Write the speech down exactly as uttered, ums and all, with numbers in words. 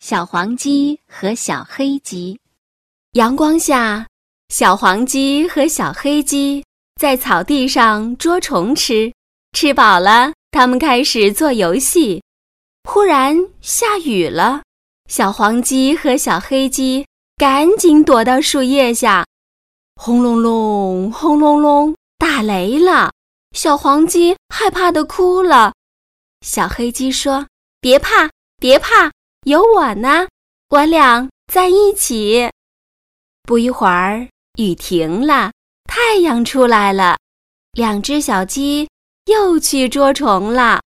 小黄鸡和小黑鸡。阳光下，小黄鸡和小黑鸡在草地上捉虫吃，吃饱了，它们开始做游戏。忽然下雨了，小黄鸡和小黑鸡赶紧躲到树叶下。轰隆隆，轰隆隆，打雷了！小黄鸡害怕地哭了。小黑鸡说：“别怕，别怕，有我呢，我俩在一起。”不一会儿，雨停了，太阳出来了，两只小鸡又去捉虫了。